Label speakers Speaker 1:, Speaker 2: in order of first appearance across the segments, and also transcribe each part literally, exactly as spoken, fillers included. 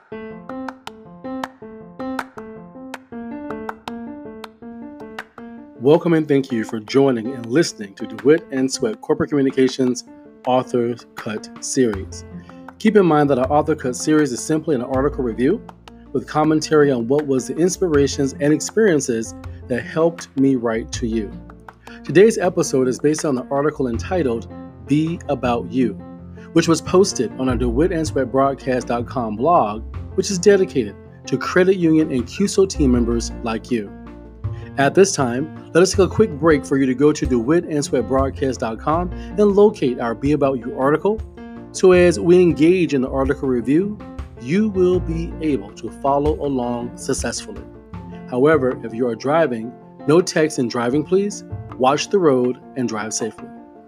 Speaker 1: Welcome and thank you for joining and listening to DeWitt and Sweat Corporate Communications Author Cut Series. Keep in mind that our Author Cut Series is simply an article review with commentary on what was the inspirations and experiences that helped me write to you. Today's episode is based on the article entitled Be About You, which was posted on our DeWitt and Sweat Broadcast dot com blog, which is dedicated to credit union and Q S O team members like you. At this time, let us take a quick break for you to go to DeWitt and Sweat Broadcast dot com and locate our Be About You article. So as we engage in the article review, you will be able to follow along successfully. However, if you are driving, no text and driving please. Watch the road and drive safely.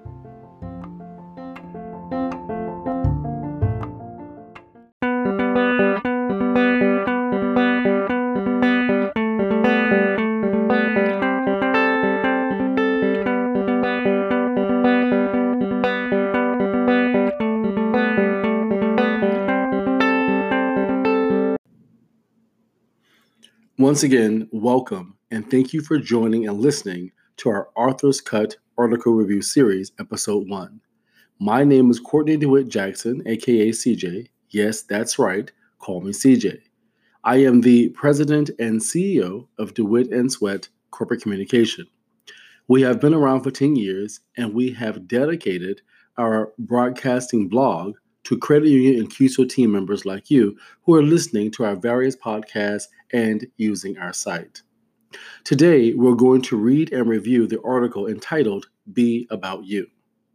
Speaker 1: Once again, welcome and thank you for joining and listening to our Author's Cut Article Review Series, Episode one. My name is Courtney DeWitt Jackson, aka C J. Yes, that's right, call me C J. I am the President and C E O of DeWitt and Sweat Corporate Communication. We have been around for ten years and we have dedicated our broadcasting blog to credit union and Q S O team members like you who are listening to our various podcasts and using our site. Today, we're going to read and review the article entitled Be About You.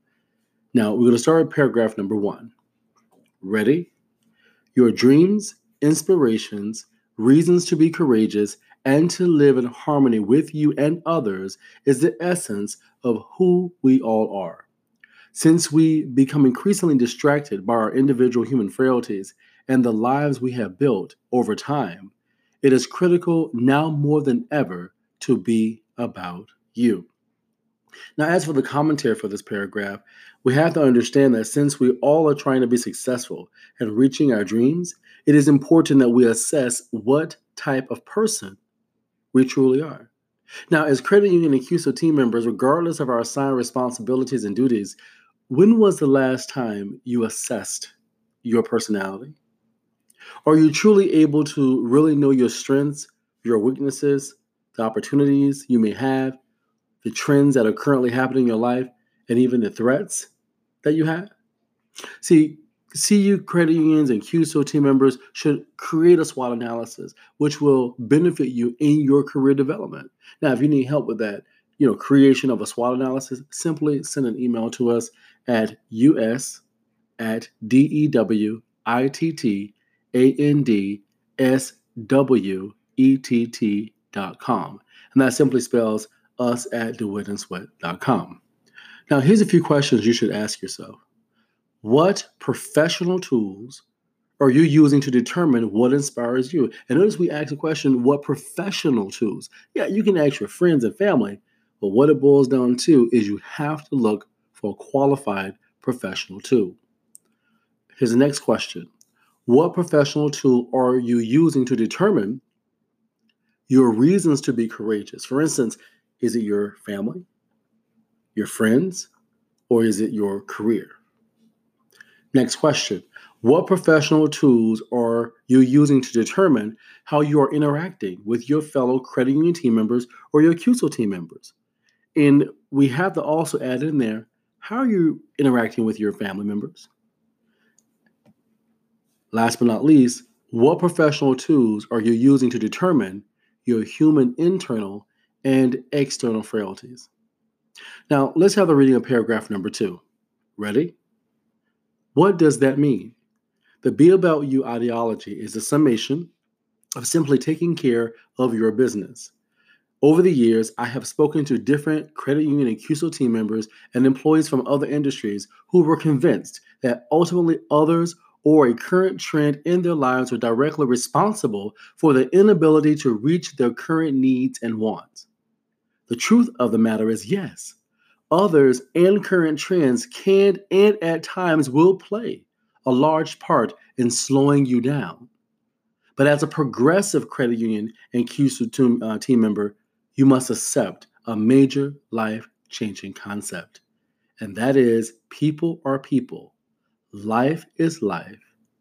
Speaker 1: Now, we're going to start with paragraph number one. Ready? Your dreams, inspirations, reasons to be courageous, and to live in harmony with you and others is the essence of who we all are. Since we become increasingly distracted by our individual human frailties and the lives we have built over time, it is critical now more than ever to be about you. Now, as for the commentary for this paragraph, we have to understand that since we all are trying to be successful and reaching our dreams, it is important that we assess what type of person we truly are. Now, as credit union and Q S O team members, regardless of our assigned responsibilities and duties, when was the last time you assessed your personality? Are you truly able to really know your strengths, your weaknesses, the opportunities you may have, the trends that are currently happening in your life, and even the threats that you have? See, C U credit unions and Q S O team members should create a SWOT analysis, which will benefit you in your career development. Now, if you need help with that, you know, creation of a SWOT analysis, simply send an email to us at us at D-E-W-I-T-T A-N-D-S-W-E-T-T dot com. And that simply spells us at DeWitt and Sweat dot com. Now, here's a few questions you should ask yourself. What professional tools are you using to determine what inspires you? And notice we ask the question, what professional tools? Yeah, you can ask your friends and family, but what it boils down to is you have to look for a qualified professional tool. Here's the next question. What professional tool are you using to determine your reasons to be courageous? For instance, is it your family, your friends, or is it your career? Next question. What professional tools are you using to determine how you are interacting with your fellow credit union team members or your Q S O team members? And we have to also add in there, how are you interacting with your family members? Last but not least, what professional tools are you using to determine your human internal and external frailties? Now, let's have the reading of paragraph number two. Ready? What does that mean? The Be About You ideology is a summation of simply taking care of your business. Over the years, I have spoken to different credit union and Q S O team members and employees from other industries who were convinced that ultimately others or a current trend in their lives are directly responsible for their inability to reach their current needs and wants. The truth of the matter is yes, others and current trends can and at times will play a large part in slowing you down. But as a progressive credit union and Q S O team, uh, team member, you must accept a major life-changing concept, and that is people are people. Life is life,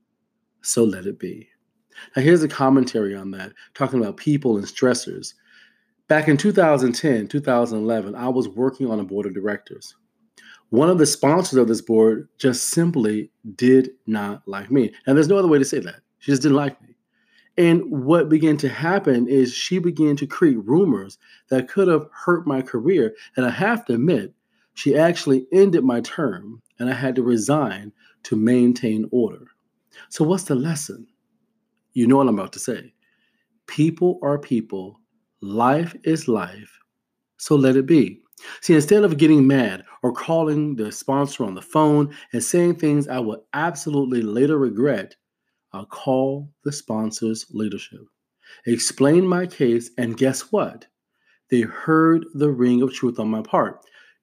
Speaker 1: so let it be. Now, here's a commentary on that, talking about people and stressors. Back in two thousand ten, two thousand eleven, I was working on a board of directors. One of the sponsors of this board just simply did not like me. And there's no other way to say that. She just didn't like me. And what began to happen is she began to create rumors that could have hurt my career. And I have to admit, she actually ended my term and I had to resign to maintain order. So, what's the lesson? You know what I'm about to say. People are people. Life is life. So let it be. See, instead of getting mad or calling the sponsor on the phone and saying things I will absolutely later regret, I'll call the sponsor's leadership, explain my case, and guess what? They heard the ring of truth on my part.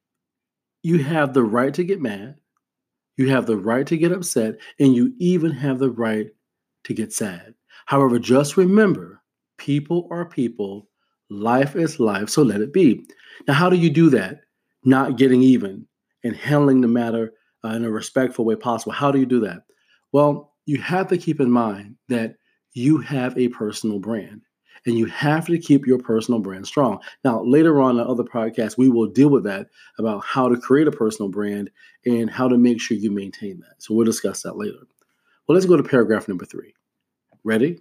Speaker 1: You have the right to get mad, you have the right to get upset, and you even have the right to get sad. However, just remember, people are people, life is life, so let it be. Now, how do you do that? Not getting even and handling the matter uh, in a respectful way possible. How do you do that? Well, you have to keep in mind that you have a personal brand and you have to keep your personal brand strong. Now, later on in other podcasts, we will deal with that about how to create a personal brand and how to make sure you maintain that. So we'll discuss that later. Well, let's go to paragraph number three. Ready?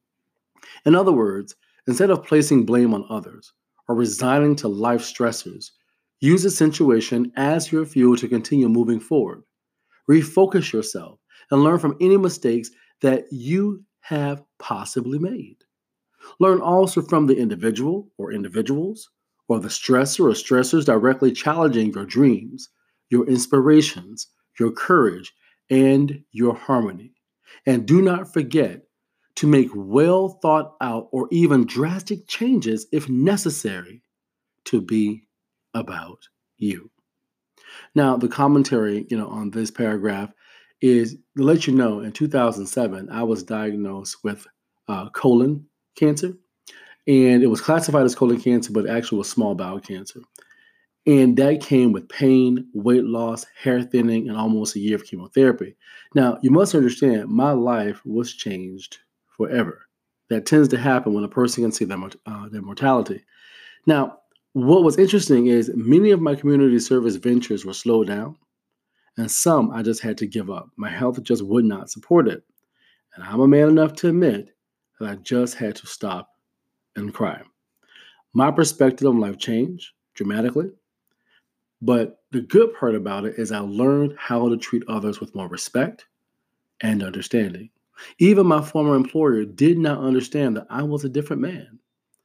Speaker 1: In other words, instead of placing blame on others or resigning to life stressors, use the situation as your fuel to continue moving forward. Refocus yourself and learn from any mistakes that you have possibly made. Learn also from the individual or individuals or the stressor or stressors directly challenging your dreams, your inspirations, your courage, and your harmony. And do not forget to make well thought out or even drastic changes if necessary to be about you. Now, the commentary, you know, on this paragraph is to let you know in two thousand seven, I was diagnosed with uh, colon cancer, and it was classified as colon cancer, but actually was small bowel cancer. And that came with pain, weight loss, hair thinning, and almost a year of chemotherapy. Now, you must understand, my life was changed forever. That tends to happen when a person can see their, uh, their mortality. Now, what was interesting is many of my community service ventures were slowed down, and some I just had to give up. My health just would not support it. And I'm a man enough to admit that I just had to stop and cry. My perspective on life changed dramatically. But the good part about it is I learned how to treat others with more respect and understanding. Even my former employer did not understand that I was a different man.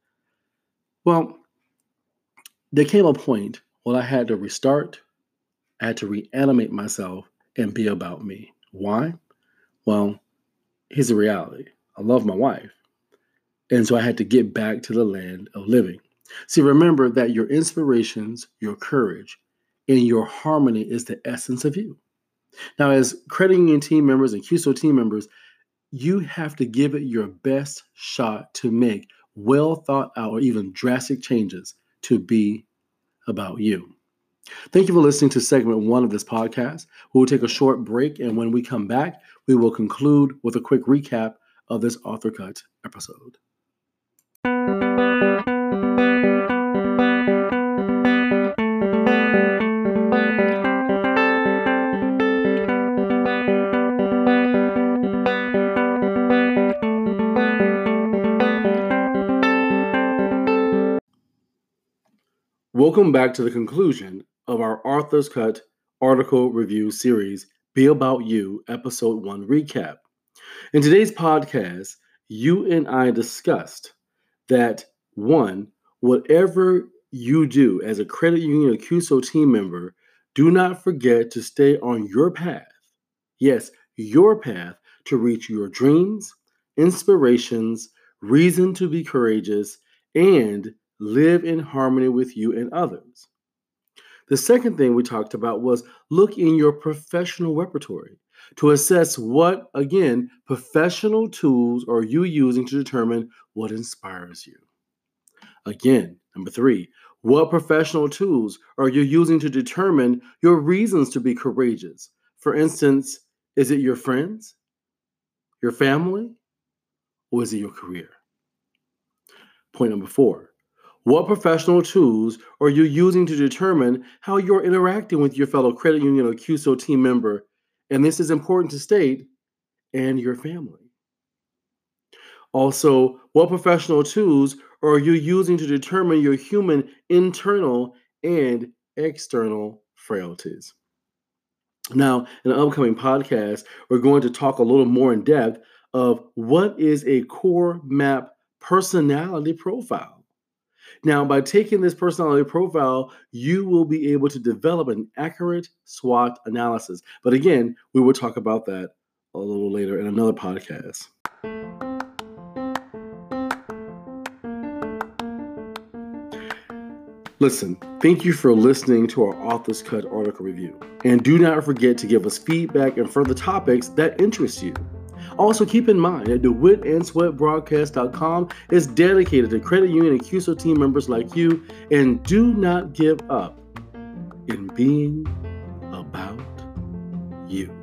Speaker 1: Well, there came a point where I had to restart, I had to reanimate myself and be about me. Why? Well, here's the reality. I love my wife. And so I had to get back to the land of living. See, remember that your inspirations, your courage, and your harmony is the essence of you. Now, as credit union team members and Q S O team members, you have to give it your best shot to make well thought out or even drastic changes to be about you. Thank you for listening to segment one of this podcast. We will take a short break, and when we come back, we will conclude with a quick recap of this Author Cut episode. Welcome back to the conclusion of our Author's Cut article review series, Be About You, Episode one recap. In today's podcast, you and I discussed that, one, whatever you do as a credit union or Q S O team member, do not forget to stay on your path. Yes, your path to reach your dreams, inspirations, reason to be courageous, and live in harmony with you and others. The second thing we talked about was look in your professional repertoire. to assess what, again, professional tools are you using to determine what inspires you. Again, number three, what professional tools are you using to determine your reasons to be courageous? For instance, is it your friends, your family, or is it your career? Point number four, what professional tools are you using to determine how you're interacting with your fellow credit union or Q S O team member? And this is important to state, and your family. Also, what professional tools are you using to determine your human internal and external frailties? Now, in an upcoming podcast, we're going to talk a little more in depth of what is a core map personality profile. Now, by taking this personality profile, you will be able to develop an accurate SWOT analysis. But again, we will talk about that a little later in another podcast. Listen, thank you for listening to our Author's Cut article review. And do not forget to give us feedback and further topics that interest you. Also, keep in mind that DeWitt and Sweat Broadcast dot com is dedicated to credit union and Q S O team members like you, and do not give up in being about you.